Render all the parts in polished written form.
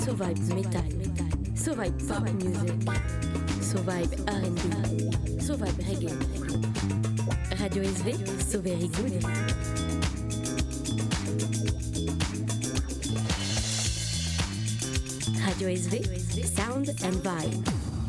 So vibes metal, so vibe pop music, so vibe R&B, so vibe reggae. Radio SV, so very good. Radio SV, sound and vibe.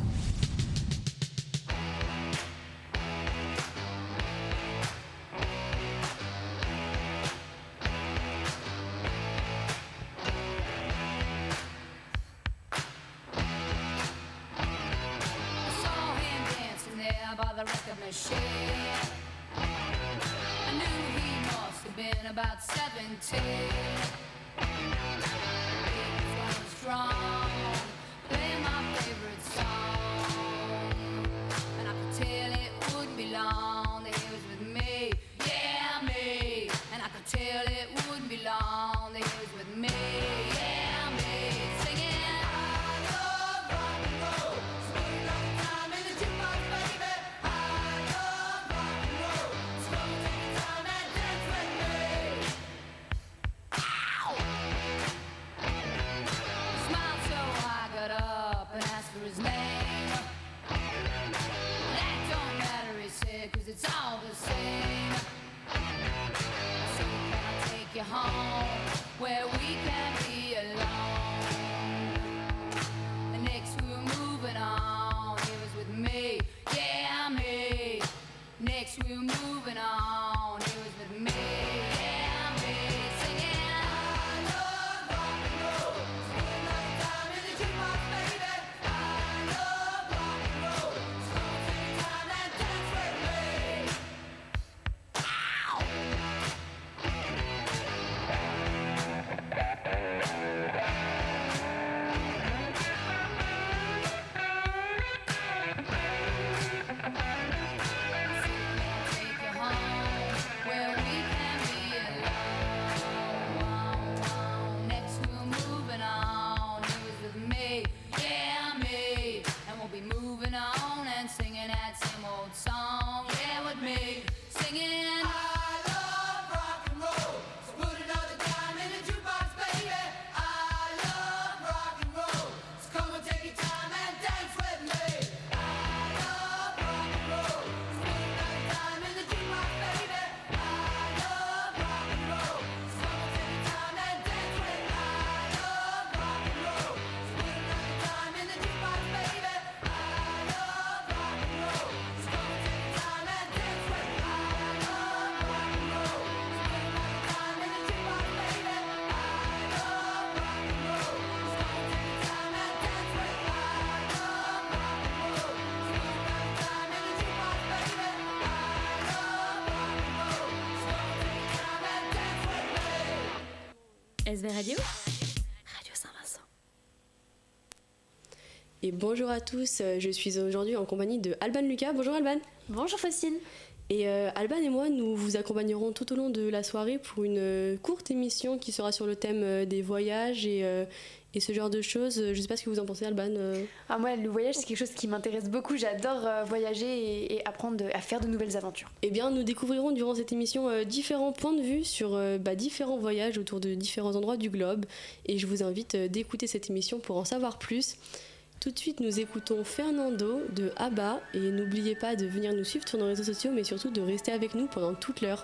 About 17, strong, play my favorite song, and I could tell it wouldn't be long that he was with me, yeah me, and I could tell it wouldn't be long that he was with me, yeah me, singing. I love rock and roll, spending all the time in the jukebox, baby. I love rock and roll, so come and take your time and dance with me. For his name, that don't matter, he said, 'cause it's all the same. So can I take you home where we can be alone? And next we were moving on, he was with me, yeah me. Next we were moving on, he was with me, yeah me. Singing. SV Radio, Radio Saint-Vincent. Et bonjour à tous, je suis aujourd'hui en compagnie de Alban Lucas. Bonjour Alban. Bonjour Faustine. Et Alban et moi, nous vous accompagnerons tout au long de la soirée pour une courte émission qui sera sur le thème des voyages et ce genre de choses. Je ne sais pas ce que vous en pensez, Alban. Moi, le voyage, c'est quelque chose qui m'intéresse beaucoup. J'adore voyager et apprendre à faire de nouvelles aventures. Eh bien, nous découvrirons durant cette émission différents points de vue sur différents voyages autour de différents endroits du globe. Et je vous invite d'écouter cette émission pour en savoir plus. Tout de suite, nous écoutons Fernando de ABBA. Et n'oubliez pas de venir nous suivre sur nos réseaux sociaux, mais surtout de rester avec nous pendant toute l'heure.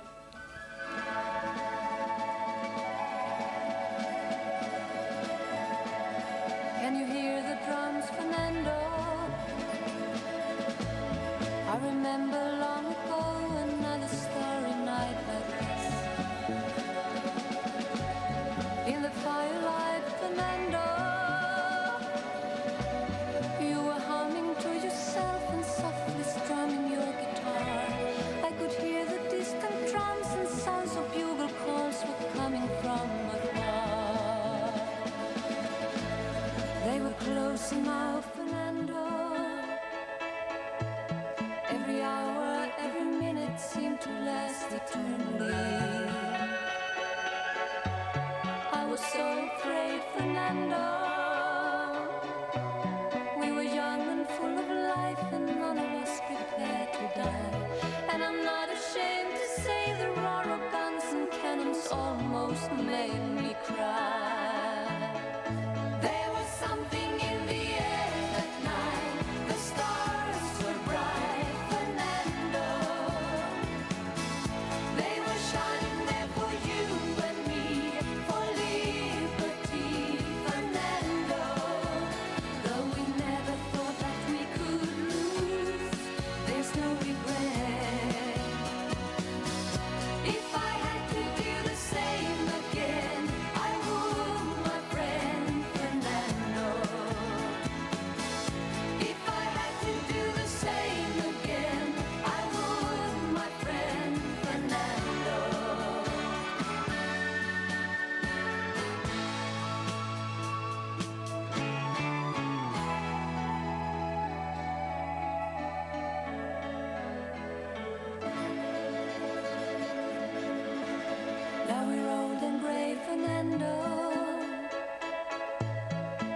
Can you hear the drums, Fernando? I remember long ago another starry night like this. In the firelight, Fernando, you were humming to yourself and softly strumming your guitar. I could hear the distant drum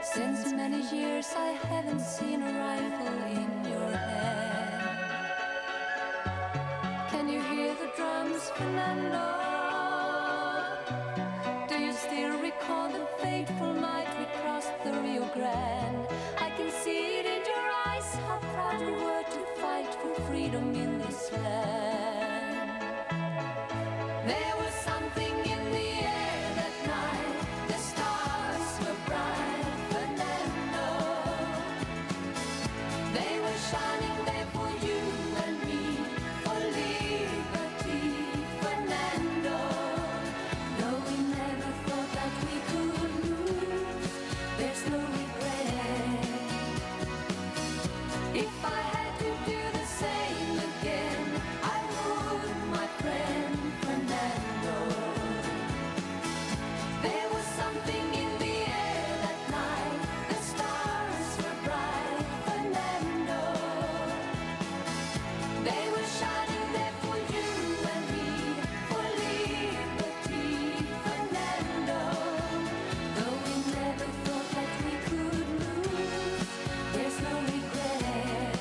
Since many years I haven't seen a rifle in your hand. Can you hear the drums, Fernando? Do you still recall the fateful night we crossed the Rio Grande? I can see it in your eyes, how proud you were to fight for freedom in this land. There was something in the air that night. The stars were bright, Fernando. They were shining there for you and me, for liberty, Fernando. No, we never thought that we could lose. There's no regret. If I had to do the same again, I would, my friend Fernando. There was something in the air that night. The stars were bright, Fernando. They were shining there for you and me, for liberty, Fernando. Though we never thought that we could lose, there's no regret.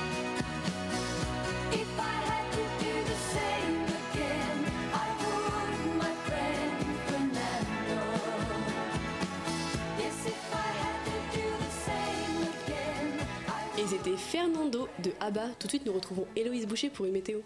If I had to do the same again, I would, my friend Fernando. Yes, if I had to do the same again, I would. Et c'était Fernando de ABBA. Tout de suite, nous retrouvons Héloïse Boucher pour une météo.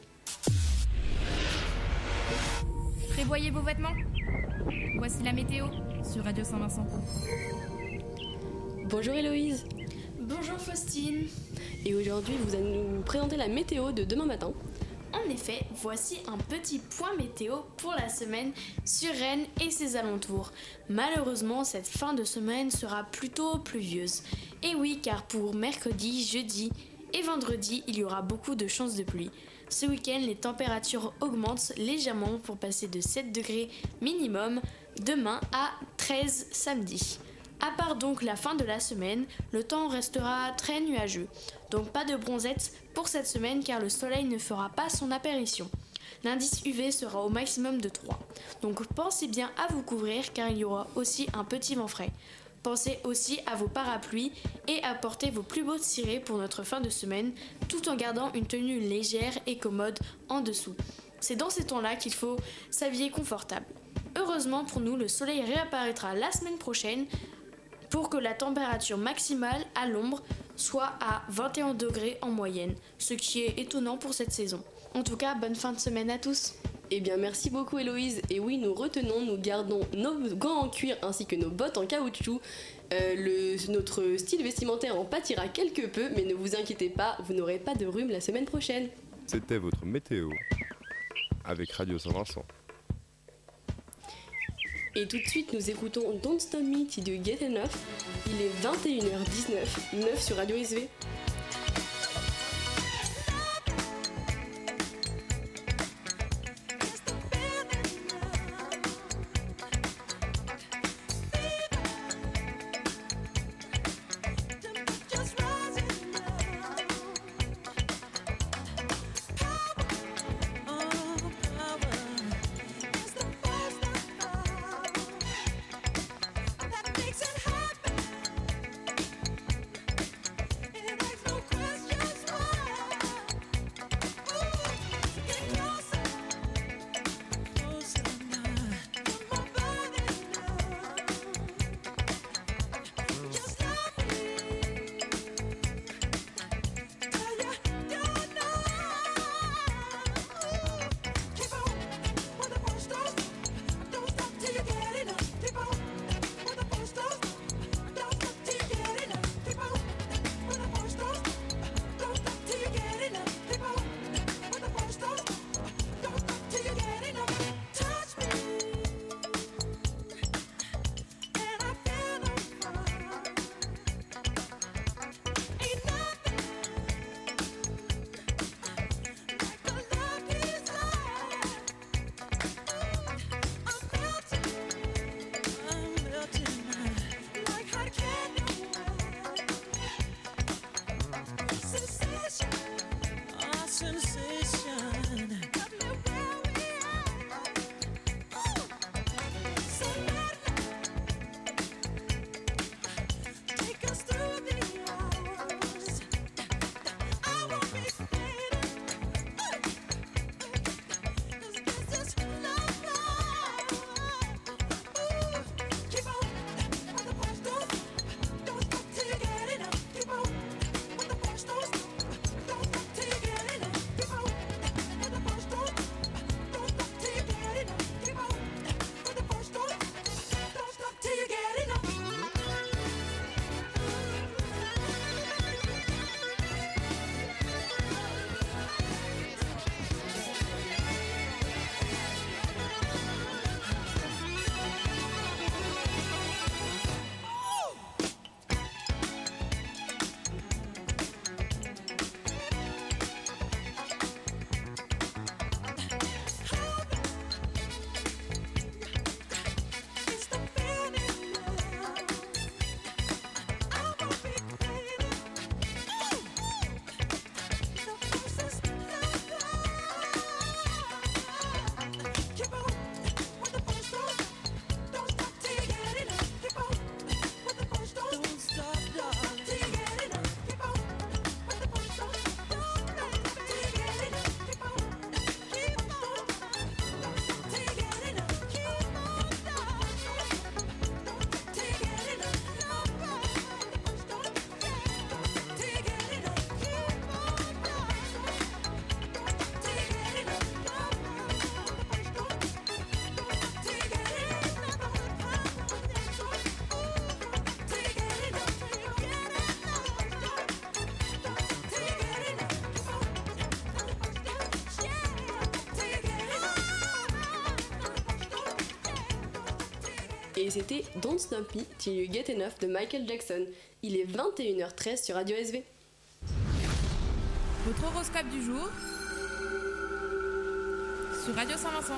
Prévoyez vos vêtements. Voici la météo sur Radio Saint-Vincent. Bonjour Héloïse. Bonjour Faustine. Et aujourd'hui, vous allez nous présenter la météo de demain matin. En effet, voici un petit point météo pour la semaine sur Rennes et ses alentours. Malheureusement, cette fin de semaine sera plutôt pluvieuse. Et oui, car pour mercredi, jeudi et vendredi, il y aura beaucoup de chances de pluie. Ce week-end, les températures augmentent légèrement pour passer de 7 degrés minimum demain à 13 samedi. À part donc la fin de la semaine, le temps restera très nuageux. Donc pas de bronzette pour cette semaine car le soleil ne fera pas son apparition. L'indice UV sera au maximum de 3. Donc pensez bien à vous couvrir car il y aura aussi un petit vent frais. Pensez aussi à vos parapluies et à porter vos plus beaux cirés pour notre fin de semaine tout en gardant une tenue légère et commode en dessous. C'est dans ces temps-là qu'il faut s'habiller confortable. Heureusement pour nous, le soleil réapparaîtra la semaine prochaine pour que la température maximale à l'ombre soit à 21 degrés en moyenne, ce qui est étonnant pour cette saison. En tout cas, bonne fin de semaine à tous. Eh bien, merci beaucoup Héloïse. Et oui, nous gardons nos gants en cuir ainsi que nos bottes en caoutchouc. Notre style vestimentaire en pâtira quelque peu, mais ne vous inquiétez pas, vous n'aurez pas de rhume la semaine prochaine. C'était votre météo avec Radio Saint-Vincent. Et tout de suite, nous écoutons Don't Stop Me de Get Enough. Il est 21h19, 9 sur Radio SV. Makes it happen. It makes et c'était Don't Stop Me Till You Get Enough de Michael Jackson. Il est 21h13 sur Radio SV. Votre horoscope du jour sur Radio Saint-Vincent.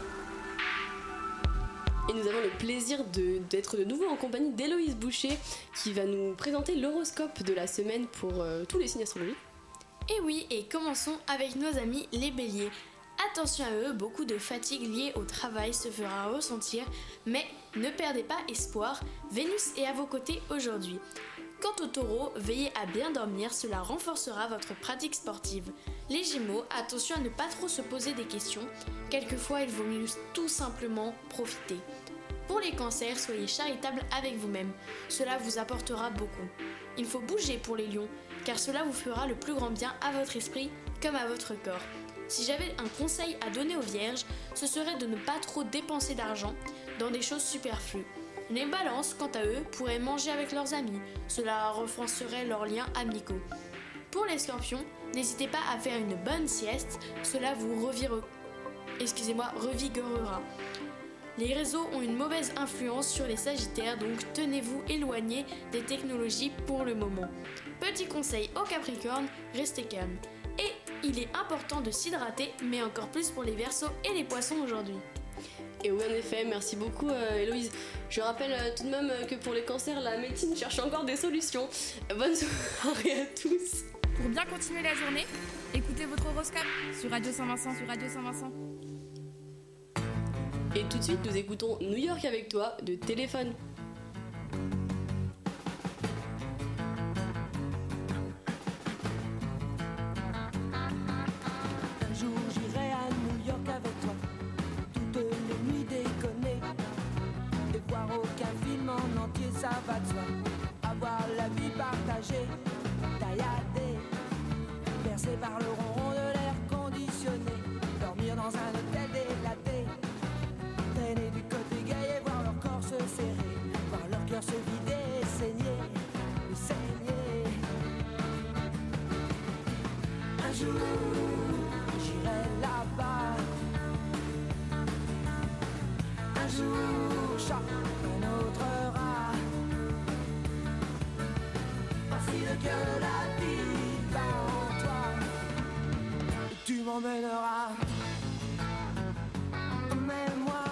Et nous avons le plaisir d'être de nouveau en compagnie d'Héloïse Boucher qui va nous présenter l'horoscope de la semaine pour tous les signes astrologiques. Et oui, et commençons avec nos amis les béliers. Attention à eux, beaucoup de fatigue liée au travail se fera ressentir, mais ne perdez pas espoir, Vénus est à vos côtés aujourd'hui. Quant aux taureaux, veillez à bien dormir, cela renforcera votre pratique sportive. Les gémeaux, attention à ne pas trop se poser des questions, quelquefois il vaut mieux tout simplement profiter. Pour les cancers, soyez charitable avec vous-même, cela vous apportera beaucoup. Il faut bouger pour les lions, car cela vous fera le plus grand bien à votre esprit comme à votre corps. Si j'avais un conseil à donner aux vierges, ce serait de ne pas trop dépenser d'argent dans des choses superflues. Les balances, quant à eux, pourraient manger avec leurs amis, cela renforcerait leurs liens amicaux. Pour les scorpions, n'hésitez pas à faire une bonne sieste, cela vous revigorera. Les réseaux ont une mauvaise influence sur les sagittaires, donc tenez-vous éloignés des technologies pour le moment. Petit conseil aux capricornes, restez calme. Et il est important de s'hydrater, mais encore plus pour les verseaux et les poissons aujourd'hui. Et oui, en effet, merci beaucoup Héloïse. Je rappelle tout de même que pour les cancers, la médecine cherche encore des solutions. Bonne soirée à tous. Pour bien continuer la journée, écoutez votre horoscope sur Radio Saint-Vincent. Et tout de suite, nous écoutons New York avec toi de Téléphone. Un jour j'irai à New York avec toi, toutes les nuits déconner, et voir aucun film en entier, ça va de soi. Avoir la vie partagée, tailladée, bercée par le ronron de l'air conditionné, dormir dans un hôtel délaté, traîner du côté gay et voir leur corps se serrer, voir leur cœur se vider et saigner. Un jour j'irai là-bas, un jour chacun autre rat. Voici le cœur de la vie bat en toi, et tu m'emmèneras. Emmène-moi.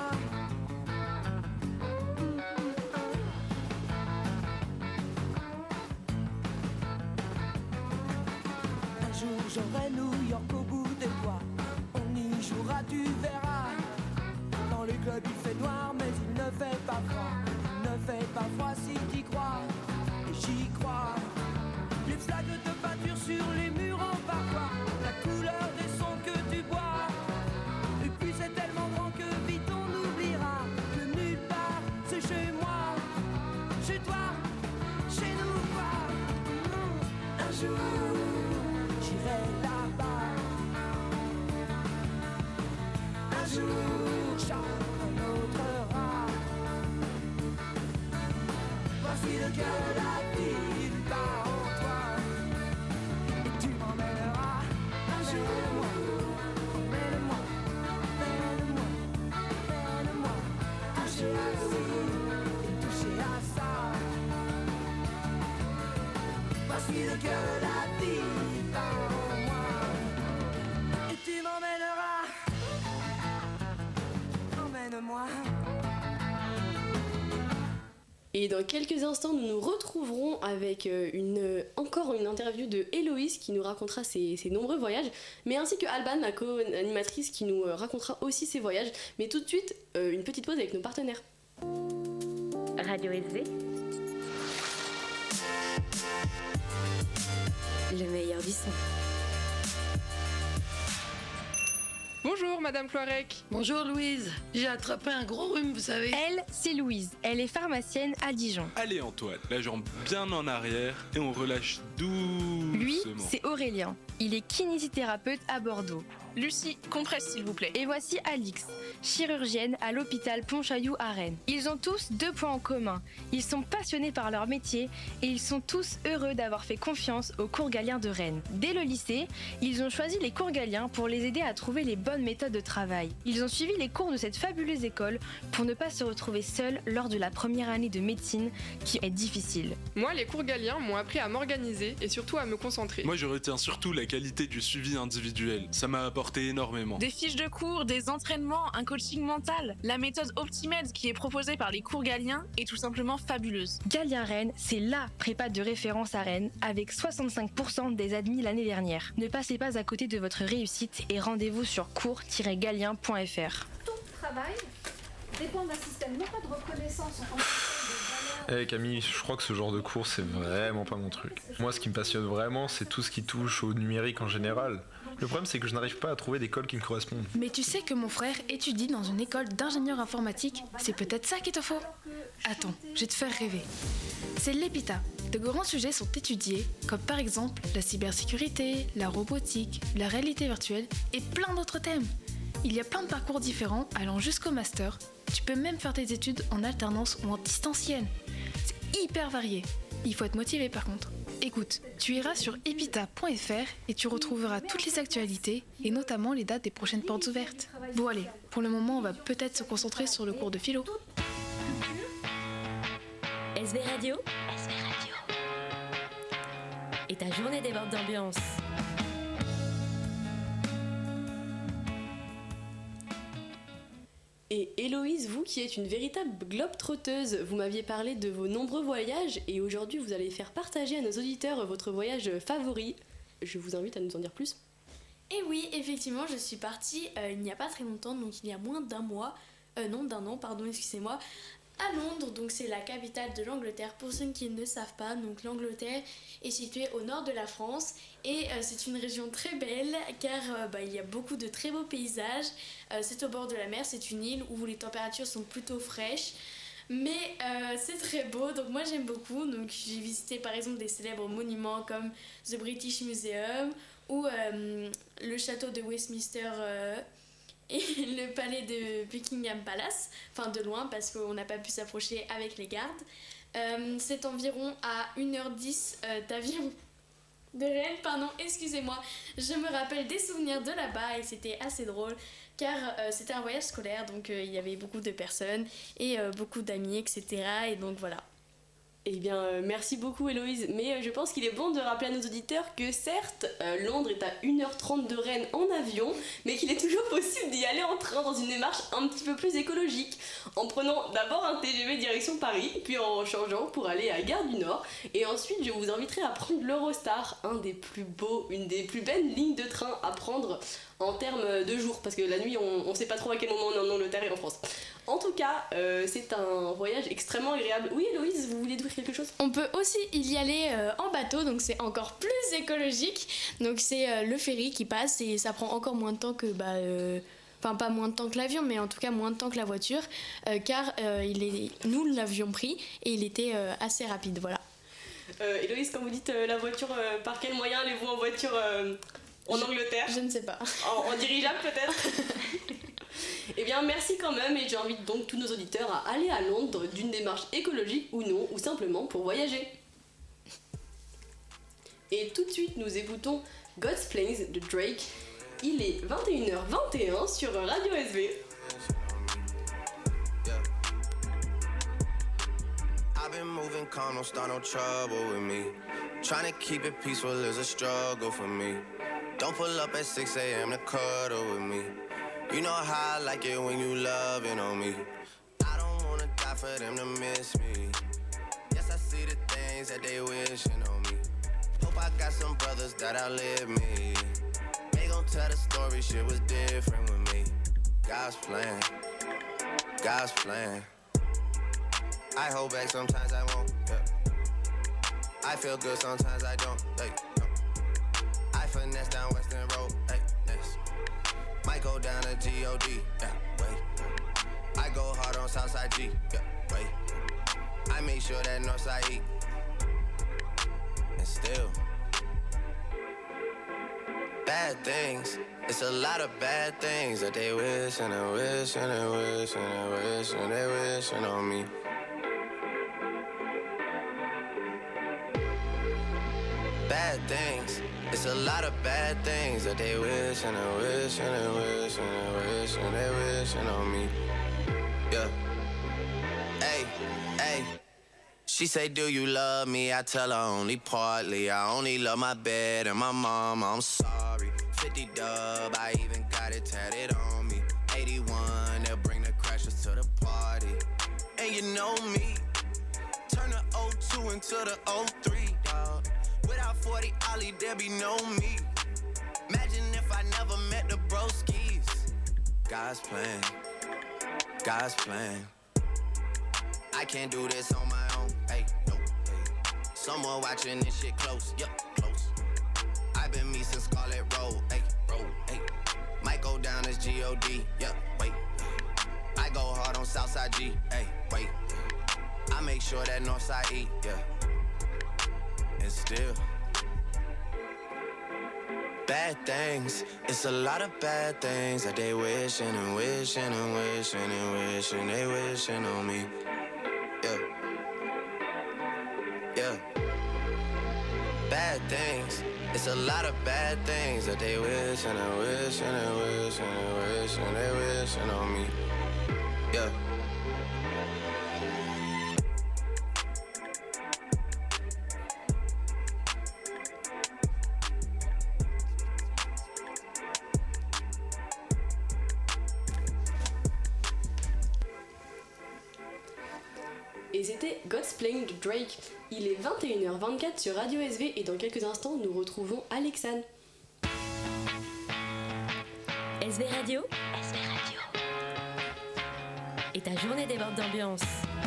Un jour j'aurai New York au bout des doigts, on y jouera, tu verras. Dans les clubs il fait noir mais il ne fait pas froid. Il ne fait pas froid si t'y crois, et j'y crois. Les flaques de peinture sur les murs en parfois, la couleur des sons que tu bois. Et puis c'est tellement grand que vite on oubliera que nulle part c'est chez moi, chez toi, chez nous quoi. Un jour j'irai là-bas, un jour chacun autre rat. Voici le cœur de la ville bat en toi, et tu m'emmèneras un jour. Emmène-moi, emmène-moi, emmène-moi, toucher à ci et toucher à ça. Voici le cœur de la ville bat en moi, et tu m'emmèneras. Emmène-moi. Et dans quelques instants, nous nous retrouverons avec encore une interview de Héloïse qui nous racontera ses nombreux voyages, mais ainsi que Alban, ma co-animatrice, qui nous racontera aussi ses voyages. Mais tout de suite, une petite pause avec nos partenaires. Radio SV, le meilleur du son. Bonjour Madame Cloirec. Bonjour Louise, j'ai attrapé un gros rhume, vous savez. Elle, c'est Louise, elle est pharmacienne à Dijon. Allez Antoine, la jambe bien en arrière et on relâche doucement. Lui, c'est Aurélien, il est kinésithérapeute à Bordeaux. Lucie, compresse s'il vous plaît. Et voici Alix, chirurgienne à l'hôpital Pontchaillou à Rennes. Ils ont tous 2 points en commun. Ils sont passionnés par leur métier et ils sont tous heureux d'avoir fait confiance aux cours Galien de Rennes. Dès le lycée, ils ont choisi les cours Galien pour les aider à trouver les bonnes méthodes de travail. Ils ont suivi les cours de cette fabuleuse école pour ne pas se retrouver seuls lors de la première année de médecine qui est difficile. Moi, les cours Galien m'ont appris à m'organiser et surtout à me concentrer. Moi, je retiens surtout la qualité du suivi individuel. Ça m'a apporté énormément. Des fiches de cours, des entraînements, un coaching mental. La méthode Optimed qui est proposée par les cours Galien est tout simplement fabuleuse. Galien Rennes, c'est LA prépa de référence à Rennes avec 65% des admis l'année dernière. Ne passez pas à côté de votre réussite et rendez-vous sur cours-galien.fr. Tout travail dépend d'un système non pas de reconnaissance en tant que Camille, je crois que ce genre de cours, c'est vraiment pas mon truc. Moi, ce qui me passionne vraiment, c'est tout ce qui touche au numérique en général. Le problème, c'est que je n'arrive pas à trouver d'école qui me corresponde. Mais tu sais que mon frère étudie dans une école d'ingénieur informatique. C'est peut-être ça qu'il te faut. Attends, je vais te faire rêver. C'est l'EPITA. De grands sujets sont étudiés, comme par exemple la cybersécurité, la robotique, la réalité virtuelle et plein d'autres thèmes. Il y a plein de parcours différents allant jusqu'au master. Tu peux même faire tes études en alternance ou en distanciel. C'est hyper varié. Il faut être motivé par contre. Écoute, tu iras sur epita.fr et tu retrouveras toutes les actualités et notamment les dates des prochaines portes ouvertes. Bon allez, pour le moment on va peut-être se concentrer sur le cours de philo. SV Radio. Et ta journée déborde d'ambiance. Et Héloïse, vous qui êtes une véritable globe-trotteuse, vous m'aviez parlé de vos nombreux voyages et aujourd'hui vous allez faire partager à nos auditeurs votre voyage favori. Je vous invite à nous en dire plus. Et oui, effectivement, je suis partie il n'y a pas très longtemps, donc il y a moins d'un mois, d'un an, pardon, excusez-moi, à Londres, donc c'est la capitale de l'Angleterre. Pour ceux qui ne savent pas, donc l'Angleterre est située au nord de la France et c'est une région très belle car il y a beaucoup de très beaux paysages. C'est au bord de la mer, c'est une île où les températures sont plutôt fraîches. Mais c'est très beau, donc moi j'aime beaucoup. Donc j'ai visité par exemple des célèbres monuments comme The British Museum ou le château de Westminster et le palais de Buckingham Palace, enfin de loin parce qu'on n'a pas pu s'approcher avec les gardes. C'est environ à 1h10 d'avion de Rennes, pardon, excusez-moi. Je me rappelle des souvenirs de là-bas et c'était assez drôle car c'était un voyage scolaire, donc il y avait beaucoup de personnes et beaucoup d'amis, etc. Et donc voilà. Eh bien, merci beaucoup Héloïse, mais je pense qu'il est bon de rappeler à nos auditeurs que certes, Londres est à 1h30 de Rennes en avion, mais qu'il est toujours possible d'y aller en train dans une démarche un petit peu plus écologique, en prenant d'abord un TGV direction Paris, puis en changeant pour aller à Gare du Nord, et ensuite je vous inviterai à prendre l'Eurostar, une des plus belles lignes de train à prendre en termes de jours, parce que la nuit on sait pas trop à quel moment on est en Angleterre et en France. En tout cas, c'est un voyage extrêmement agréable. Oui Héloïse, vous voulez dire quelque chose ? On peut aussi y aller en bateau, donc c'est encore plus écologique. Donc c'est le ferry qui passe et ça prend encore moins de temps que... Enfin pas moins de temps que l'avion, mais en tout cas moins de temps que la voiture, car nous l'avions pris et il était assez rapide, voilà. Héloïse, quand vous dites la voiture, par quel moyen allez-vous en voiture en Angleterre ? Je ne sais pas. En dirigeable peut-être ? Eh bien merci quand même et j'invite donc tous nos auditeurs à aller à Londres d'une démarche écologique ou non, ou simplement pour voyager. Et tout de suite nous écoutons God's Plains de Drake. Il est 21h21 sur Radio SV. I've been moving calm, don't start no trouble with me. Trying to keep it peaceful is a struggle for me. Don't pull up at 6 a.m. to cuddle with me. You know how I like it when you loving on me. I don't wanna die for them to miss me. Yes, I see the things that they wishing on me. Hope I got some brothers that outlive me. They gon' tell the story, shit was different with me. God's plan, God's plan. I hold back, sometimes I won't, yeah. I feel good, sometimes I don't, hey, no. I finesse down Western Road, hey, next. Might go down to G.O.D., yeah, wait. I go hard on Southside G, yeah, wait. I make sure that Northside eat. And still, bad Bad things. It's a lot of bad things that they wish and they wish and they wish and they wish and they wishing on me. Bad things. It's a lot of bad things that they wish and they wish and they wish and they wish and they wishing on me. Yeah. Hey, hey. She say, do you love me? I tell her only partly. I only love my bed and my mama. I'm sorry. 50 dub, I even got it tatted on me. 81, they'll bring the crashers to the party. And you know me, turn the 02 into the 03, dog. Without 40 Ollie, there be no me. Imagine if I never met the broskies. God's plan, God's plan. I can't do this on my own, hey, no, hey. Someone watching this shit close, yup, close. I've been me since Scarlet Road, hey, road, hey. Might go down as G.O.D., yup, wait. I go hard on Southside G, hey, wait. I make sure that Northside E, yeah. And still bad things, it's a lot of bad things that they wishing and wishing and wishing and wishing, they wishing on me. Yeah, yeah. Bad things. It's a lot of bad things that they wish and they wish and they wish and they wish and they wishing on me. Yeah. Et c'était God's Playing de Drake. Il est 21h24 sur Radio SV et dans quelques instants nous retrouvons Alexane. SV Radio. SV Radio. Et ta journée déborde d'ambiance.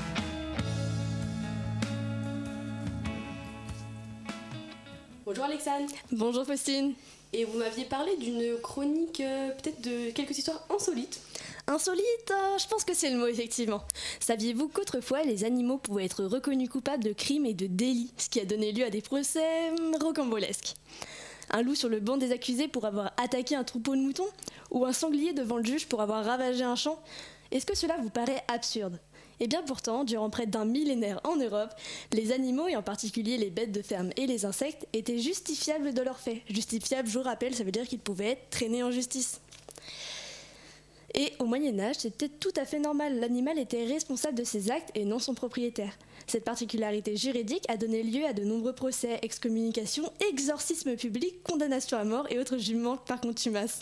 Bonjour Alexane. Bonjour Faustine. Et vous m'aviez parlé d'une chronique, peut-être de quelques histoires insolites. Insolite, je pense que c'est le mot effectivement. Saviez-vous qu'autrefois les animaux pouvaient être reconnus coupables de crimes et de délits, ce qui a donné lieu à des procès rocambolesques. Un loup sur le banc des accusés pour avoir attaqué un troupeau de moutons, ou un sanglier devant le juge pour avoir ravagé un champ. Est-ce que cela vous paraît absurde ? Eh bien pourtant, durant près d'un millénaire en Europe, les animaux, et en particulier les bêtes de ferme et les insectes, étaient justifiables de leurs faits. Justifiables, je vous rappelle, ça veut dire qu'ils pouvaient être traînés en justice. Et au Moyen-Âge, c'était tout à fait normal. L'animal était responsable de ses actes et non son propriétaire. Cette particularité juridique a donné lieu à de nombreux procès, excommunications, exorcismes publics, condamnations à mort et autres jugements par contumace.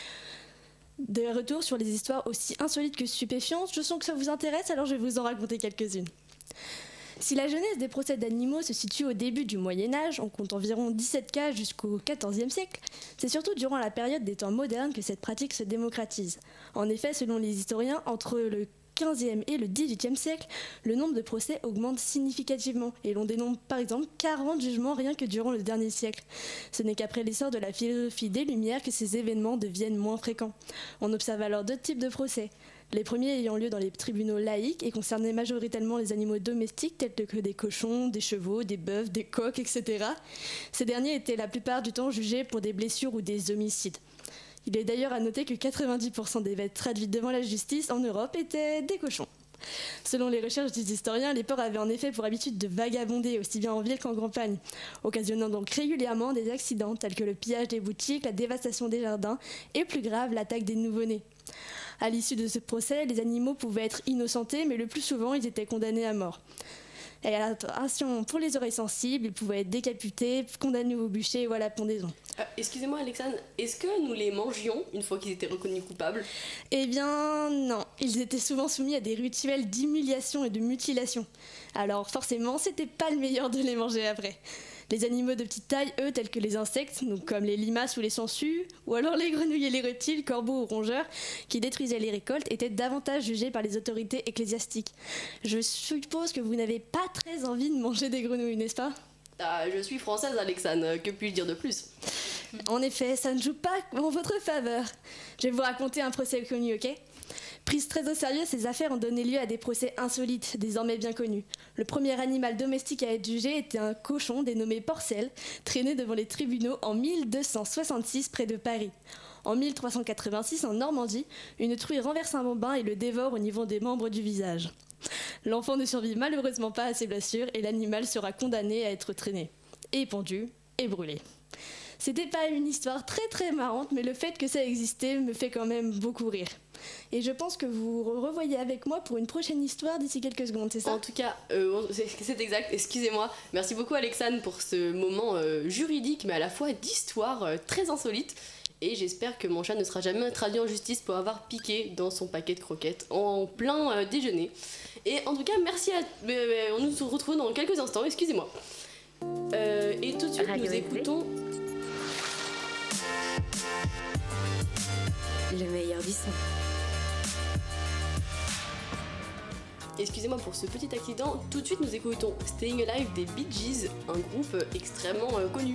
De retour sur les histoires aussi insolites que stupéfiantes, je sens que ça vous intéresse, alors je vais vous en raconter quelques-unes. Si la genèse des procès d'animaux se situe au début du Moyen-Âge, on compte environ 17 cas jusqu'au XIVe siècle, c'est surtout durant la période des temps modernes que cette pratique se démocratise. En effet, selon les historiens, entre le XVe et le XVIIIe siècle, le nombre de procès augmente significativement et l'on dénombre par exemple 40 jugements rien que durant le dernier siècle. Ce n'est qu'après l'essor de la philosophie des Lumières que ces événements deviennent moins fréquents. On observe alors deux types de procès. Les premiers ayant lieu dans les tribunaux laïques et concernaient majoritairement les animaux domestiques tels que des cochons, des chevaux, des bœufs, des coqs, etc. Ces derniers étaient la plupart du temps jugés pour des blessures ou des homicides. Il est d'ailleurs à noter que 90% des bêtes traduites devant la justice en Europe étaient des cochons. Selon les recherches des historiens, les porcs avaient en effet pour habitude de vagabonder aussi bien en ville qu'en campagne, occasionnant donc régulièrement des accidents tels que le pillage des boutiques, la dévastation des jardins et plus grave, l'attaque des nouveau-nés. À l'issue de ce procès, les animaux pouvaient être innocentés, mais le plus souvent, ils étaient condamnés à mort. Et attention, pour les oreilles sensibles, ils pouvaient être décapités, condamnés au bûcher ou à la pendaison. Excusez-moi Alexandre, est-ce que nous les mangions une fois qu'ils étaient reconnus coupables ? Eh bien non, ils étaient souvent soumis à des rituels d'humiliation et de mutilation. Alors forcément, c'était pas le meilleur de les manger après. Les animaux de petite taille, eux, tels que les insectes, donc comme les limaces ou les sangsues, ou alors les grenouilles et les reptiles, corbeaux ou rongeurs, qui détruisaient les récoltes, étaient davantage jugés par les autorités ecclésiastiques. Je suppose que vous n'avez pas très envie de manger des grenouilles, n'est-ce pas ? Je suis française, Alexandre, que puis-je dire de plus ? En effet, ça ne joue pas en votre faveur. Je vais vous raconter un procès connu, ok ? Prises très au sérieux, ces affaires ont donné lieu à des procès insolites, désormais bien connus. Le premier animal domestique à être jugé était un cochon dénommé Porcel, traîné devant les tribunaux en 1266 près de Paris. En 1386, en Normandie, une truie renverse un bambin et le dévore au niveau des membres du visage. L'enfant ne survit malheureusement pas à ces blessures et l'animal sera condamné à être traîné, et pendu, et brûlé. C'était pas une histoire très très marrante, mais le fait que ça existait me fait quand même beaucoup rire. Et je pense que vous revoyez avec moi pour une prochaine histoire d'ici quelques secondes, c'est ça ? En tout cas, c'est exact, excusez-moi. Merci beaucoup Alexandre pour ce moment juridique, mais à la fois d'histoire très insolite. Et j'espère que mon chat ne sera jamais traduit en justice pour avoir piqué dans son paquet de croquettes en plein déjeuner. Et en tout cas, merci on nous retrouve dans quelques instants, excusez-moi. Et tout de suite, nous écoutons... Le meilleur du son. Excusez-moi pour ce petit accident. Tout de suite, nous écoutons Staying Alive des Bee Gees, un groupe extrêmement connu.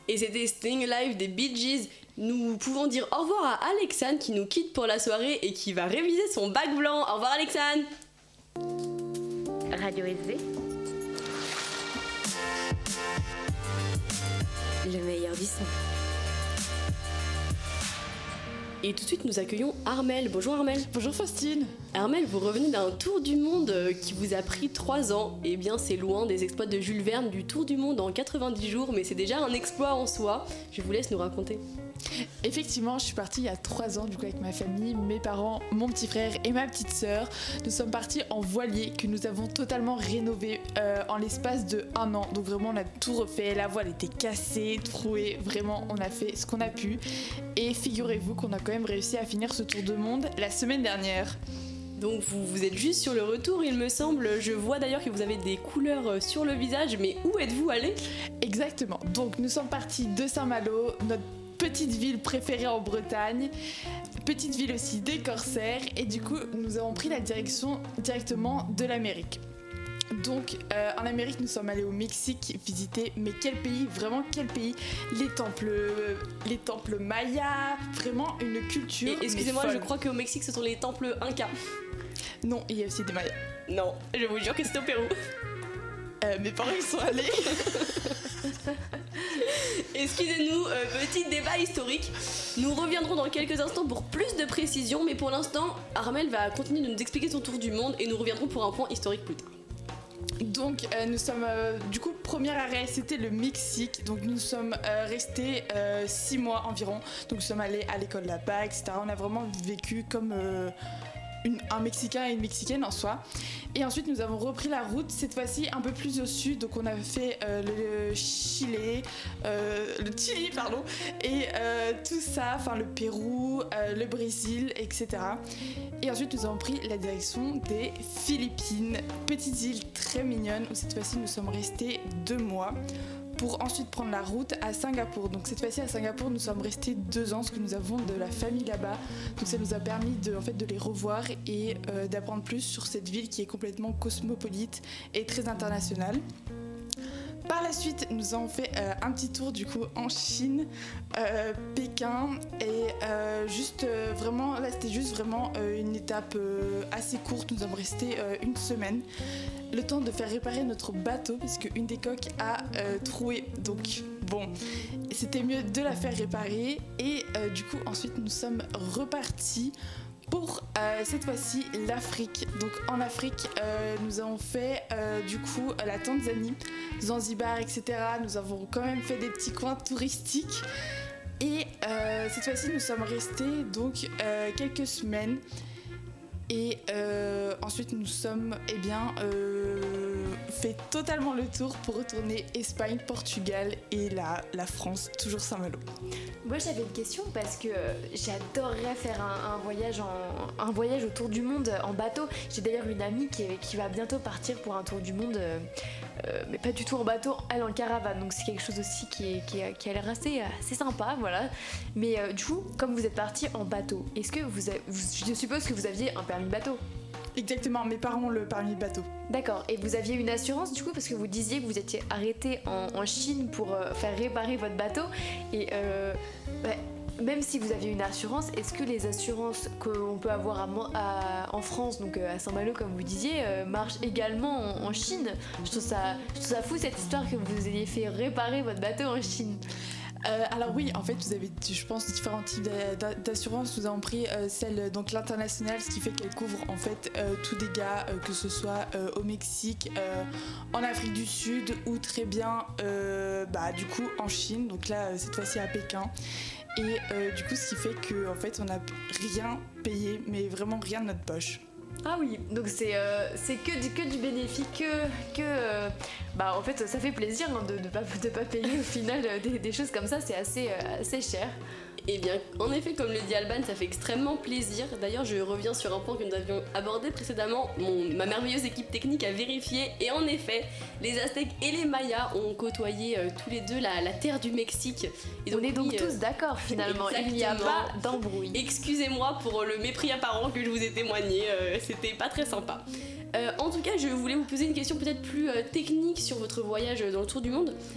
Et c'était Staying Alive des Bee Gees. Nous pouvons dire au revoir à Alexandre qui nous quitte pour la soirée et qui va réviser son bac blanc. Au revoir Alexandre. Radio SV. Le meilleur du son. Et tout de suite, nous accueillons Armelle. Bonjour Armelle. Bonjour Faustine. Armelle, vous revenez d'un tour du monde qui vous a pris 3 ans. Eh bien, c'est loin des exploits de Jules Verne du tour du monde en 90 jours, mais c'est déjà un exploit en soi. Je vous laisse nous raconter. Effectivement, je suis partie il y a 3 ans du coup avec ma famille, mes parents, mon petit frère et ma petite sœur. Nous sommes partis en voilier que nous avons totalement rénové en l'espace de 1 an. Donc vraiment on a tout refait, la voile était cassée, trouée, vraiment on a fait ce qu'on a pu. Et figurez-vous qu'on a quand même réussi à finir ce tour de monde la semaine dernière. Donc vous êtes juste sur le retour il me semble, je vois d'ailleurs que vous avez des couleurs sur le visage, mais où êtes-vous allé ? Exactement, donc nous sommes partis de Saint-Malo, notre petite ville préférée en Bretagne, petite ville aussi des corsaires, et du coup nous avons pris la direction directement de l'Amérique. Donc en Amérique nous sommes allés au Mexique visiter, mais quel pays, vraiment quel pays, les temples mayas, vraiment une culture. Et excusez-moi, je crois qu'au Mexique ce sont les temples Incas. Non, il y a aussi des mayas. Non, je vous jure que c'est au Pérou. Mes parents y sont allés. Excusez-nous, petit débat historique. Nous reviendrons dans quelques instants pour plus de précisions, mais pour l'instant, Armelle va continuer de nous expliquer son tour du monde et nous reviendrons pour un point historique plus tard. Donc nous sommes du coup premier arrêt c'était le Mexique, donc nous sommes restés 6 mois environ, donc nous sommes allés à l'école là-bas, etc. On a vraiment vécu comme un Mexicain et une Mexicaine en soi. Et ensuite nous avons repris la route, cette fois-ci un peu plus au sud, donc on a fait le Chili, et tout ça, enfin le Pérou, le Brésil, etc. Et ensuite nous avons pris la direction des Philippines, petite île très mignonne où cette fois-ci nous sommes restés 2 mois. Pour ensuite prendre la route à Singapour. Donc cette fois-ci à Singapour, nous sommes restés 2 ans parce que nous avons de la famille là-bas. Donc ça nous a permis de les revoir et d'apprendre plus sur cette ville qui est complètement cosmopolite et très internationale. Par la suite, nous avons fait un petit tour du coup en Chine, Pékin, et vraiment, là c'était juste vraiment une étape assez courte. Nous sommes restés 1 semaine, le temps de faire réparer notre bateau puisque une des coques a troué. Donc bon, c'était mieux de la faire réparer et du coup ensuite nous sommes repartis pour cette fois-ci l'Afrique. Donc en Afrique, nous avons fait du coup la Tanzanie, Zanzibar, etc. Nous avons quand même fait des petits coins touristiques. Et cette fois-ci, nous sommes restés donc quelques semaines. Et ensuite, nous sommes fait totalement le tour pour retourner Espagne, Portugal et la France, toujours Saint-Malo. Moi j'avais une question parce que j'adorerais faire un voyage autour du monde en bateau. J'ai d'ailleurs une amie qui va bientôt partir pour un tour du monde, mais pas du tout en bateau, elle en caravane. Donc c'est quelque chose aussi qui a l'air assez sympa, voilà. Mais du coup, comme vous êtes parti en bateau, est-ce que je suppose que vous aviez un permis bateau? Exactement, mes parents ont le permis bateau. D'accord, et vous aviez une assurance du coup parce que vous disiez que vous étiez arrêté en Chine pour faire réparer votre bateau et même si vous aviez une assurance, est-ce que les assurances qu'on peut avoir en France, donc à Saint-Malo comme vous disiez, marchent également en Chine? Je trouve ça fou cette histoire que vous ayez fait réparer votre bateau en Chine. Alors oui, en fait, vous avez, je pense, différents types d'assurance. Nous avons pris celle, donc l'internationale, ce qui fait qu'elle couvre en fait tout dégât, que ce soit au Mexique, en Afrique du Sud ou très bien, du coup, en Chine. Donc là, cette fois-ci à Pékin. Et du coup, ce qui fait que en fait, on n'a rien payé, mais vraiment rien de notre poche. Ah oui, donc c'est que du bénéfice, en fait ça fait plaisir hein, de pas payer au final des choses comme ça, c'est assez cher. Eh bien, en effet, comme le dit Alban, ça fait extrêmement plaisir. D'ailleurs, je reviens sur un point que nous avions abordé précédemment. Ma merveilleuse équipe technique a vérifié. Et en effet, les Aztèques et les Mayas ont côtoyé tous les deux la terre du Mexique. Et donc, on est donc tous d'accord finalement. Exactement. Il n'y a pas d'embrouille. Excusez-moi pour le mépris apparent que je vous ai témoigné. C'était pas très sympa. En tout cas, je voulais vous poser une question peut-être plus technique sur votre voyage dans le tour du monde.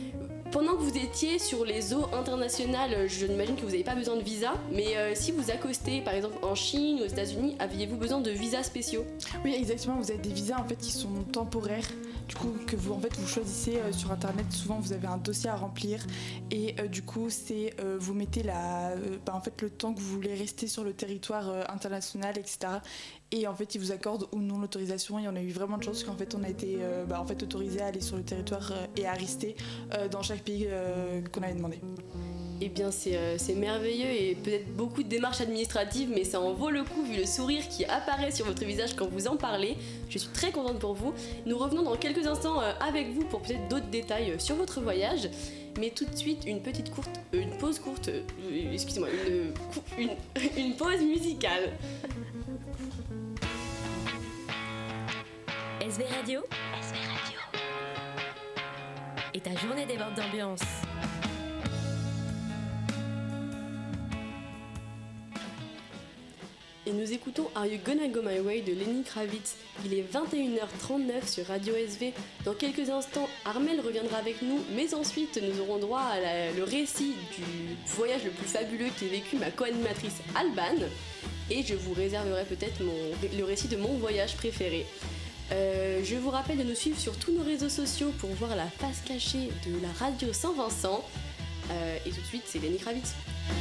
Pendant que vous étiez sur les eaux internationales, je n'imagine que vous n'avez pas besoin de visa, mais si vous accostez par exemple en Chine ou aux États-Unis, aviez-vous besoin de visas spéciaux? Oui, exactement, vous avez des visas en fait qui sont temporaires. Du coup, que vous en fait vous choisissez sur internet, souvent vous avez un dossier à remplir et du coup c'est vous mettez en fait le temps que vous voulez rester sur le territoire international, etc. Et en fait ils vous accordent ou non l'autorisation et on a eu vraiment de chance qu'en fait on a été en fait autorisé à aller sur le territoire et à rester dans chaque pays qu'on avait demandé. Eh bien c'est merveilleux et peut-être beaucoup de démarches administratives, mais ça en vaut le coup vu le sourire qui apparaît sur votre visage quand vous en parlez. Je suis très contente pour vous. Nous revenons dans quelques instants avec vous pour peut-être d'autres détails sur votre voyage. Mais tout de suite une pause courte, excusez-moi, une pause musicale. SV Radio et ta journée déborde d'ambiance. Et nous écoutons Are You Gonna Go My Way de Lenny Kravitz. Il est 21h39 sur Radio SV. Dans quelques instants, Armel reviendra avec nous, mais ensuite nous aurons droit à le récit du voyage le plus fabuleux qu'ait vécu ma co-animatrice Alban. Et je vous réserverai peut-être le récit de mon voyage préféré. Je vous rappelle de nous suivre sur tous nos réseaux sociaux pour voir la face cachée de la radio Saint-Vincent. Et tout de suite, c'est Lenny Kravitz.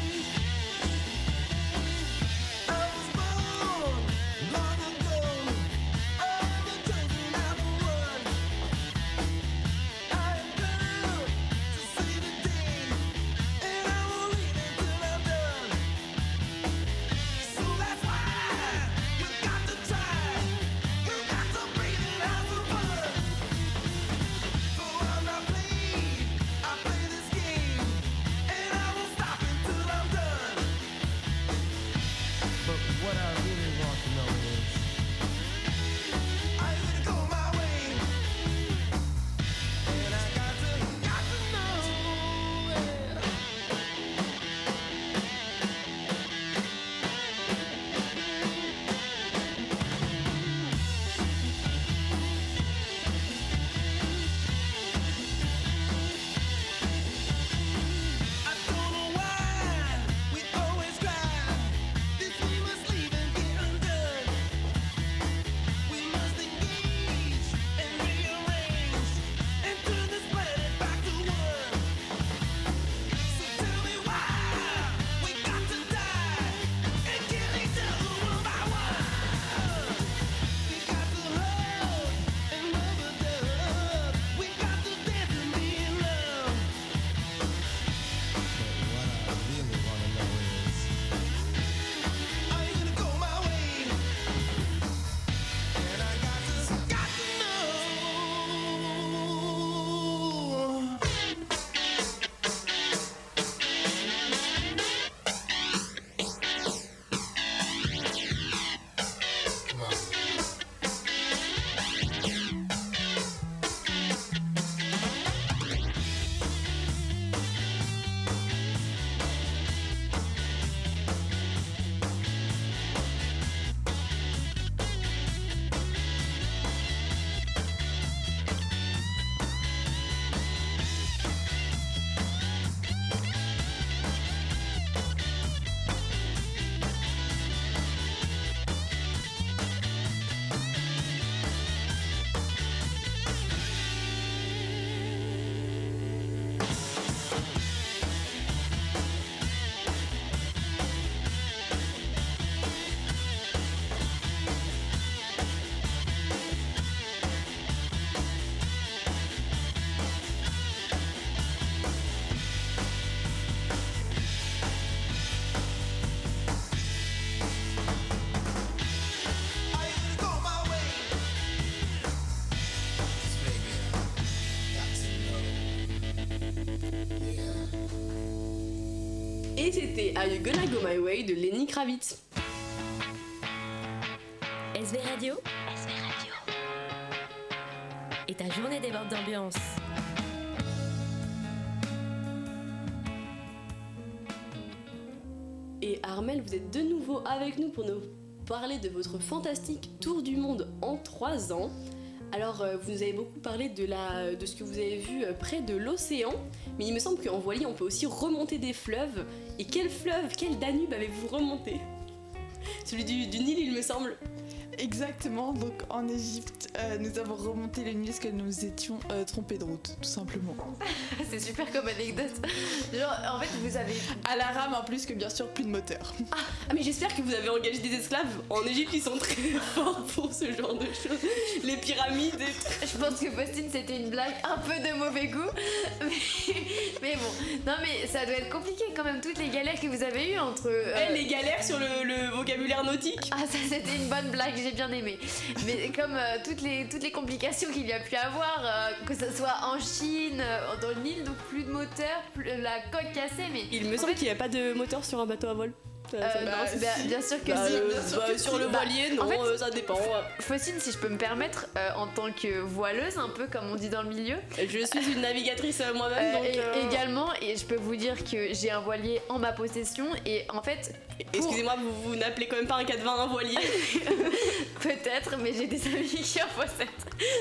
Et c'était Are You Gonna Go My Way de Lenny Kravitz. SV Radio et ta journée déborde d'ambiance. Et Armel, vous êtes de nouveau avec nous pour nous parler de votre fantastique tour du monde en 3 ans. Alors, vous nous avez beaucoup parlé de ce que vous avez vu près de l'océan, mais il me semble qu'en voilier, on peut aussi remonter des fleuves. Et quel fleuve, quel Danube avez-vous remonté? Celui du Nil, il me semble. Exactement, donc en Égypte, nous avons remonté le Nil parce que nous étions trompés de route, tout simplement. C'est super comme anecdote. Genre, en fait, vous avez... À la rame en plus que bien sûr plus de moteur. Ah, mais j'espère que vous avez engagé des esclaves. En Égypte, ils sont très forts pour ce genre de choses. Les pyramides et tout. Je pense que Faustine, c'était une blague un peu de mauvais goût. Mais bon, non mais ça doit être compliqué quand même, toutes les galères que vous avez eues entre... Les galères sur le vocabulaire nautique. Ah, ça c'était une bonne blague, j'ai bien aimé. Mais comme toutes les complications qu'il y a pu avoir, que ce soit en Chine, dans le Nil, donc plus de moteur, la coque cassée, mais... Il me semble qu'il n'y a pas de moteur sur un bateau à voile. Bien sûr que si. Sur le voilier, non, en fait, ça dépend. Faustine, si je peux me permettre, en tant que voileuse, un peu comme on dit dans le milieu. Je suis une navigatrice moi-même, donc. Également, et je peux vous dire que j'ai un voilier en ma possession, et en fait. Excusez-moi, vous n'appelez quand même pas un 420 un voilier? Peut-être, mais j'ai des amis qui en possèdent.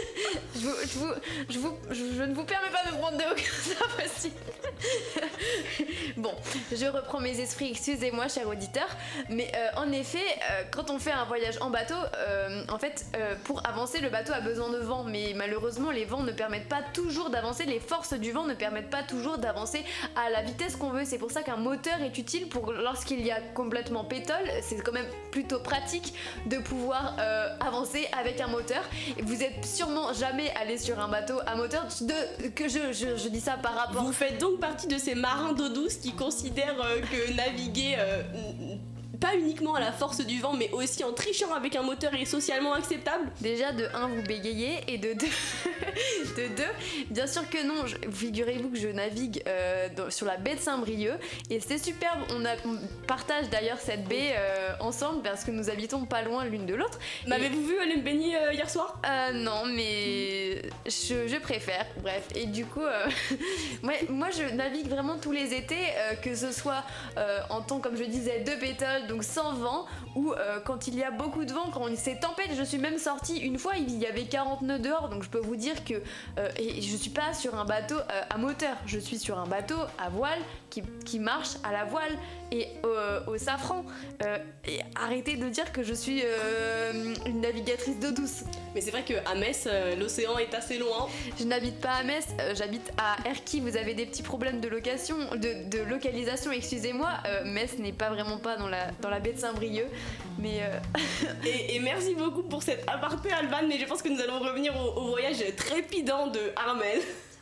Je ne vous permets pas de me prendre de haut comme ça, Faustine. Bon, je reprends mes esprits, excusez-moi, cher auditeur. Mais en effet, quand on fait un voyage en bateau, en fait, pour avancer, le bateau a besoin de vent. Mais malheureusement, les vents ne permettent pas toujours d'avancer. Les forces du vent ne permettent pas toujours d'avancer à la vitesse qu'on veut. C'est pour ça qu'un moteur est utile pour lorsqu'il y a complètement pétole. C'est quand même plutôt pratique de pouvoir avancer avec un moteur. Et vous êtes sûrement jamais allé sur un bateau à moteur. Je dis ça par rapport... Vous faites donc partie de ces marins d'eau douce qui considèrent que naviguer pas uniquement à la force du vent mais aussi en trichant avec un moteur est socialement acceptable. Déjà de 1 vous bégayez et de 2 bien sûr que non. Figurez-vous que je navigue sur la baie de Saint-Brieuc et c'est superbe. On partage d'ailleurs cette baie ensemble parce que nous habitons pas loin l'une de l'autre. M'avez-vous vu aller me baigner hier soir? Non, mais je préfère. Bref, et du coup moi je navigue vraiment tous les étés, que ce soit en temps, comme je disais, de pétole, donc sans vent, ou quand il y a beaucoup de vent, quand c'est tempête. Je suis même sortie une fois, il y avait 40 nœuds dehors, donc je peux vous dire que et je suis pas sur un bateau à moteur, je suis sur un bateau à voile qui marche à la voile et au safran. Et arrêtez de dire que je suis une navigatrice d'eau douce. Mais c'est vrai qu'à Metz, l'océan est assez loin. Je n'habite pas à Metz, j'habite à Erquy. Vous avez des petits problèmes de localisation, excusez-moi. Metz n'est pas vraiment pas dans la baie de Saint-Brieuc, mais et merci beaucoup pour cet aparté, Alban, mais je pense que nous allons revenir au voyage trépidant de Armel.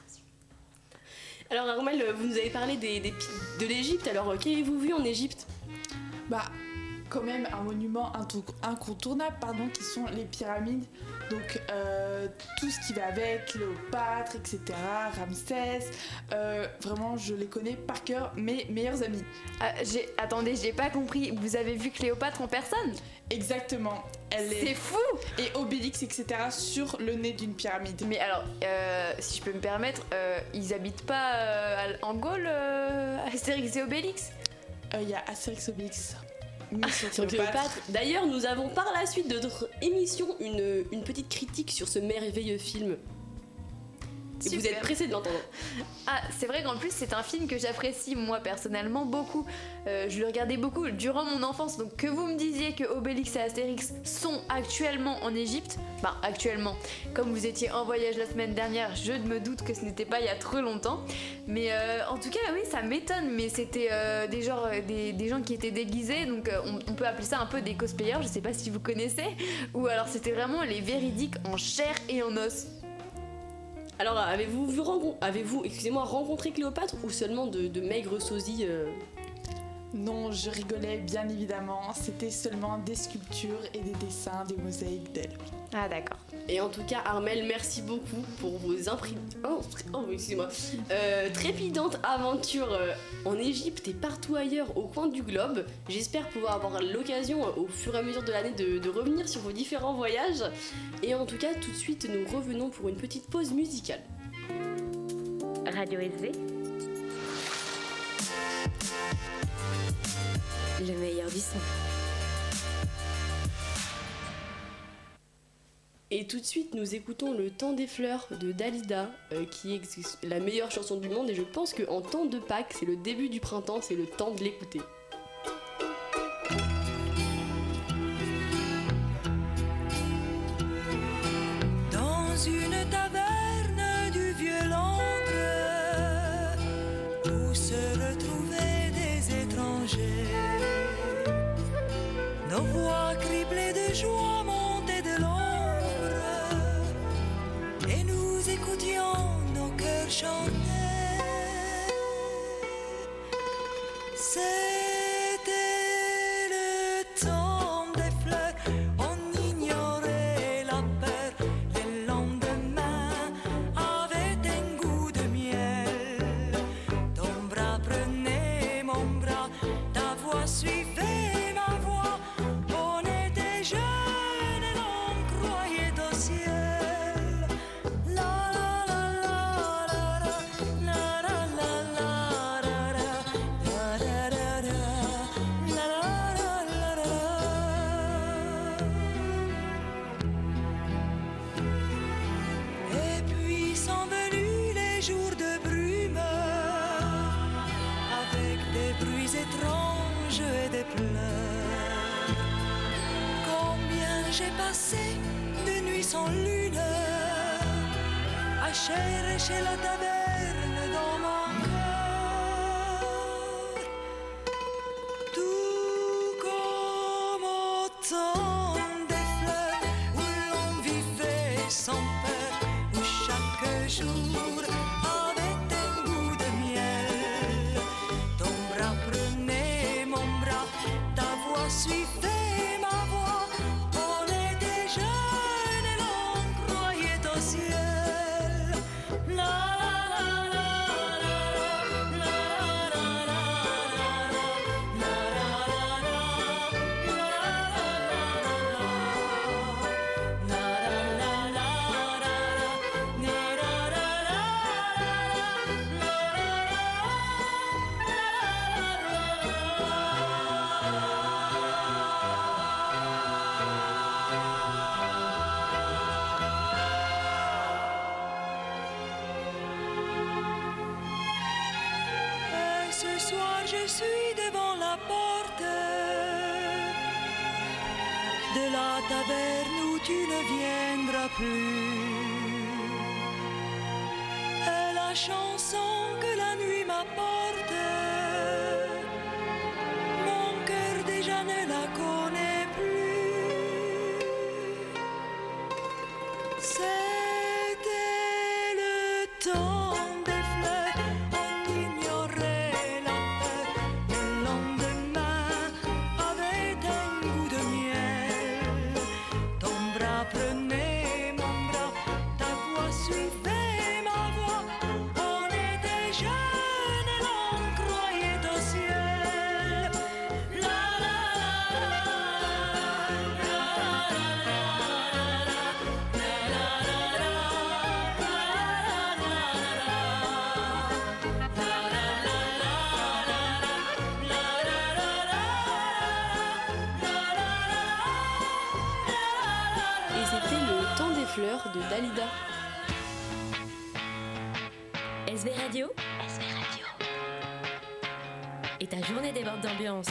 Alors Armel, vous nous avez parlé de l'Égypte, alors qu'avez-vous vu en Égypte? Quand même un monument incontournable, qui sont les pyramides. Donc tout ce qui va avec, Cléopâtre, etc., Ramsès, vraiment je les connais par cœur, mes meilleurs amis. Attendez, j'ai pas compris, vous avez vu Cléopâtre en personne? Exactement. C'est fou! Et Obélix, etc., sur le nez d'une pyramide. Mais alors, si je peux me permettre, ils habitent pas en Gaule, Astérix et Obélix? Il y a Astérix et Obélix. Sur Cléopâtre. D'ailleurs, nous avons par la suite de notre émission une petite critique sur ce merveilleux film. Et vous êtes pressés de l'entendre. Ah, c'est vrai qu'en plus c'est un film que j'apprécie moi personnellement beaucoup. Je le regardais beaucoup durant mon enfance. Donc que vous me disiez que Obélix et Astérix sont actuellement en Égypte, actuellement, comme vous étiez en voyage la semaine dernière, je me doute que ce n'était pas il y a trop longtemps. Mais en tout cas oui, ça m'étonne. Mais c'était des gens qui étaient déguisés, donc on peut appeler ça un peu des cosplayers. Je sais pas si vous connaissez. Ou alors c'était vraiment les véridiques en chair et en os. Alors, avez-vous rencontré Cléopâtre ou seulement de maigres sosies Non, je rigolais bien évidemment. C'était seulement des sculptures et des dessins, des mosaïques d'elle. Ah d'accord. Et en tout cas, Armel, merci beaucoup pour vos trépidantes aventures en Égypte et partout ailleurs au coin du globe. J'espère pouvoir avoir l'occasion au fur et à mesure de l'année de revenir sur vos différents voyages. Et en tout cas, tout de suite, nous revenons pour une petite pause musicale. Radio SV, le meilleur du son. Et tout de suite, nous écoutons Le Temps des Fleurs de Dalida, qui est la meilleure chanson du monde. Et je pense qu'en temps de Pâques, c'est le début du printemps, c'est le temps de l'écouter. Dans une taverne du vieux Londres, où se retrouvaient des étrangers, nos voix criblées de joie montaient de l'ombre, et nous écoutions nos cœurs chanter. C'était le temps des fleurs, on ignorait la peur. Les lendemains avaient un goût de miel. Ton bras prenait mon bras, ta voix suivait ma voix. On était jeunes et l'on croyait au ciel. La la la la la la la la la la la. Et puis sont venus les jours de brume, avec des bruits étranges et des pleurs. Combien j'ai passé de nuits sans lune, à chercher la taverne dans mon cœur. Tout comme au temps des fleurs, où l'on vivait sans peur, où chaque jour avait un goût de miel. Ton bras prenait mon bras, ta voix suivait ma voix. On était jeunes et l'on croyait au ciel. La la la la la la la Et ce soir je suis devant la porte de la taverne où tu ne viendras plus. Et la chanson que la nuit m'apporte, mon cœur déjà ne la connaît plus. C'était le temps des fleurs, on ignorait la peur. Le lendemain avait un goût de miel. Ton bras prenait mon bras, ta voix suivait ma voix. On était jeunes et l'on croyait au ciel. La la Et c'était Le Temps des Fleurs de Dalida. SV Radio. Et ta journée déborde d'ambiance.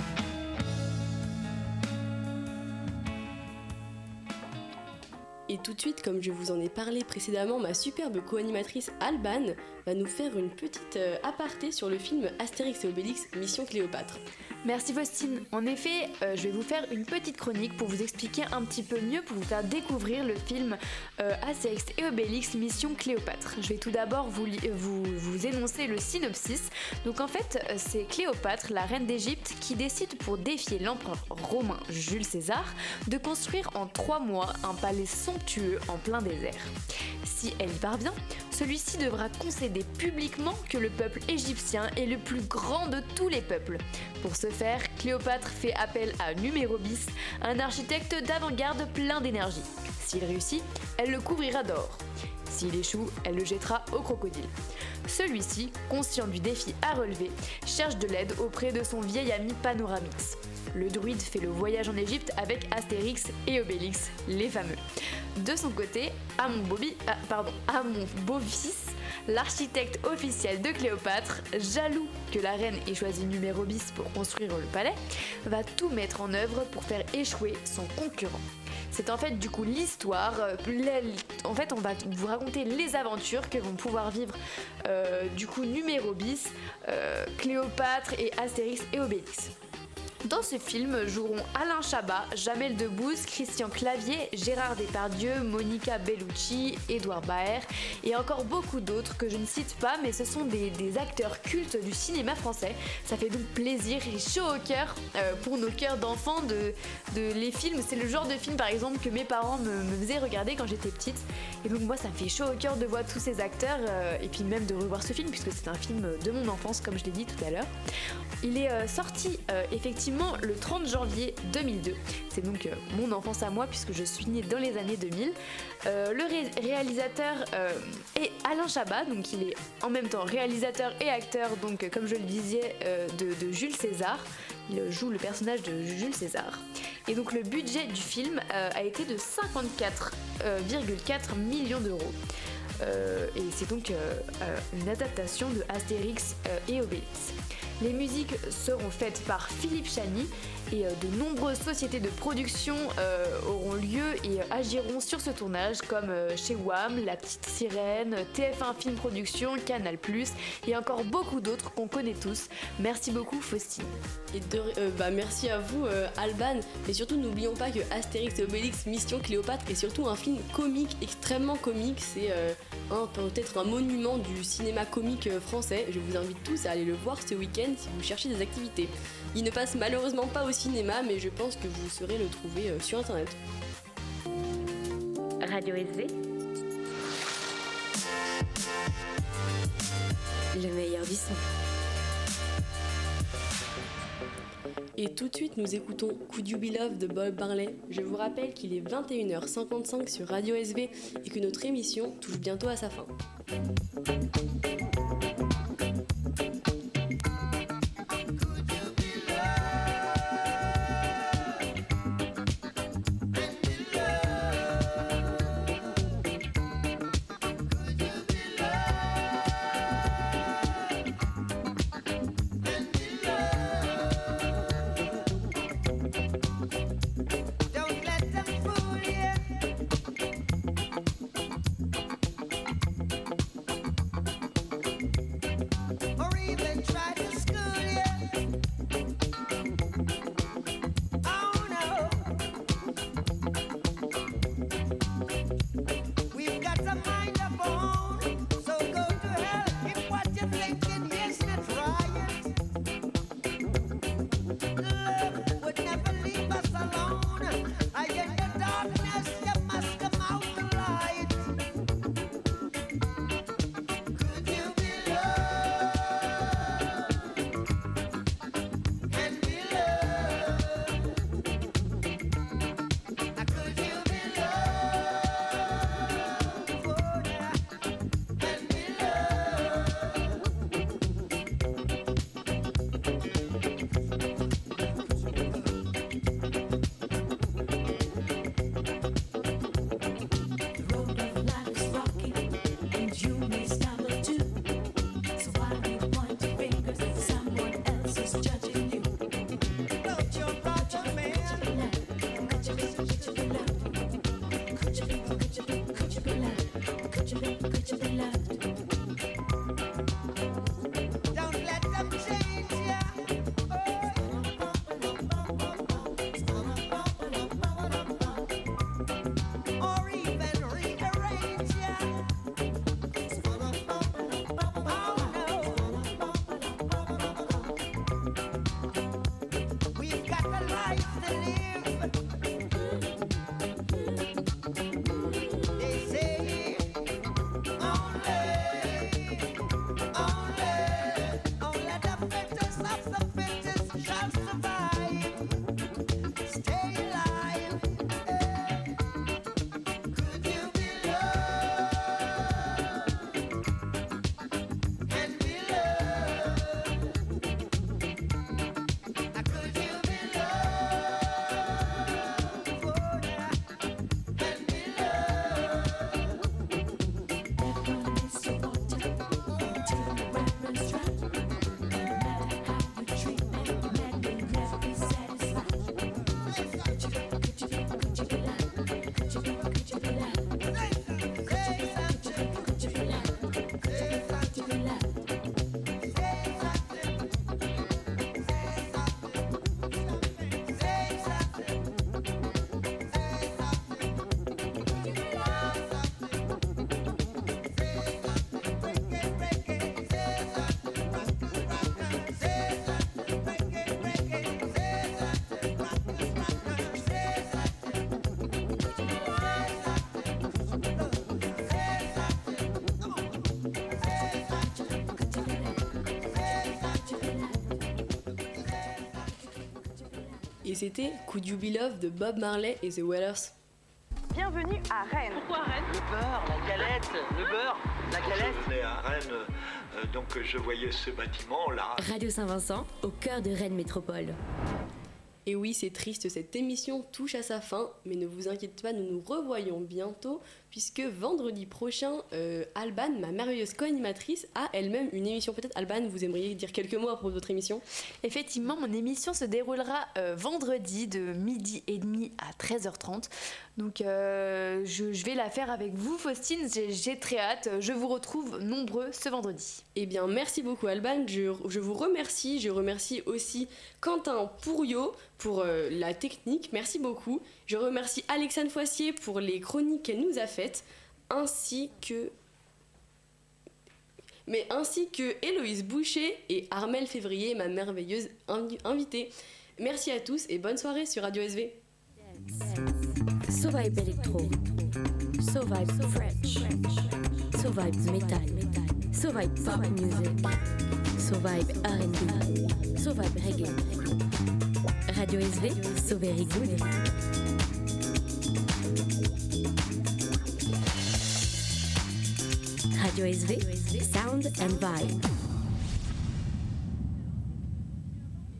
Et tout de suite, comme je vous en ai parlé précédemment, ma superbe co-animatrice Alban va nous faire une petite aparté sur le film Astérix et Obélix Mission Cléopâtre. Merci Faustine. En effet, je vais vous faire une petite chronique pour vous expliquer un petit peu mieux, pour vous faire découvrir le film Astérix et Obélix Mission Cléopâtre. Je vais tout d'abord vous énoncer le synopsis. Donc en fait, c'est Cléopâtre, la reine d'Égypte, qui décide pour défier l'empereur romain Jules César de construire en 3 mois un palais somptueux en plein désert. Si elle y parvient, celui-ci devra concéder publiquement que le peuple égyptien est le plus grand de tous les peuples. Pour ce faire, Cléopâtre fait appel à Numérobis, un architecte d'avant-garde plein d'énergie. S'il réussit, elle le couvrira d'or. S'il échoue, elle le jettera au crocodile. Celui-ci, conscient du défi à relever, cherche de l'aide auprès de son vieil ami Panoramix. Le druide fait le voyage en Égypte avec Astérix et Obélix, les fameux. De son côté, à mon beau-fils, l'architecte officiel de Cléopâtre, jaloux que la reine ait choisi numéro bis pour construire le palais, va tout mettre en œuvre pour faire échouer son concurrent. C'est en fait du coup l'histoire, en fait on va vous raconter les aventures que vont pouvoir vivre du coup numéro bis, Cléopâtre et Astérix et Obélix. Dans ce film joueront Alain Chabat, Jamel Debbouze, Christian Clavier, Gérard Depardieu, Monica Bellucci, Édouard Baer et encore beaucoup d'autres que je ne cite pas, mais ce sont des acteurs cultes du cinéma français. Ça fait donc plaisir et chaud au cœur pour nos cœurs d'enfants de les films. C'est le genre de film par exemple que mes parents me faisaient regarder quand j'étais petite. Et donc moi ça me fait chaud au cœur de voir tous ces acteurs et puis même de revoir ce film puisque c'est un film de mon enfance comme je l'ai dit tout à l'heure. Il est sorti effectivement le 30 janvier 2002. C'est donc mon enfance à moi puisque je suis née dans les années 2000. Le réalisateur est Alain Chabat, donc il est en même temps réalisateur et acteur, donc comme je le disais, de Jules César. Il joue le personnage de Jules César. Et donc le budget du film a été de 54,4 millions d'euros. Et c'est donc une adaptation de Astérix et Obélix. Les musiques seront faites par Philippe Chani et de nombreuses sociétés de production auront lieu et agiront sur ce tournage comme chez WAM, La Petite Sirène, TF1 Film Production, Canal+, et encore beaucoup d'autres qu'on connaît tous. Merci beaucoup Faustine. Et merci à vous Alban, et surtout n'oublions pas que Astérix et Obélix Mission Cléopâtre est surtout un film comique, extrêmement comique, c'est peut-être un monument du cinéma comique français. Je vous invite tous à aller le voir ce week-end si vous cherchez des activités. Il ne passe malheureusement pas au cinéma, mais je pense que vous saurez le trouver sur internet. Radio SV, le meilleur du son. Et tout de suite, nous écoutons Could You Be Loved de Bob Marley. Je vous rappelle qu'il est 21h55 sur Radio SV et que notre émission touche bientôt à sa fin. et c'était Could You Be Loved de Bob Marley et The Wailers. Bienvenue à Rennes. Pourquoi Rennes? Le beurre, la galette, le beurre, la galette. Je venais à Rennes, donc je voyais ce bâtiment là. Radio Saint-Vincent, au cœur de Rennes Métropole. Et oui, c'est triste, cette émission touche à sa fin, mais ne vous inquiétez pas, nous nous revoyons bientôt, puisque vendredi prochain, Alban, ma merveilleuse co-animatrice, a elle-même une émission. Peut-être, Alban, vous aimeriez dire quelques mots à propos de votre émission? Effectivement, mon émission se déroulera vendredi de 12h30 à 13h30. Donc, je vais la faire avec vous, Faustine. J'ai très hâte. Je vous retrouve nombreux ce vendredi. Eh bien, merci beaucoup, Alban. Je vous remercie. Je remercie aussi Quentin Pourriot pour la technique. Merci beaucoup. Je remercie Alexandre Foissier pour les chroniques qu'elle nous a faites, ainsi que Héloïse Boucher et Armelle Février, ma merveilleuse invitée. Merci à tous et bonne soirée sur Radio SV. So Vibe Electro, So Vibe French, So Vibe Metal, So Vibe Pop Music, So Vibe R&B, So Vibe Reggae. Radio SV, So Very Good. Radio SV, Sound and Vibe.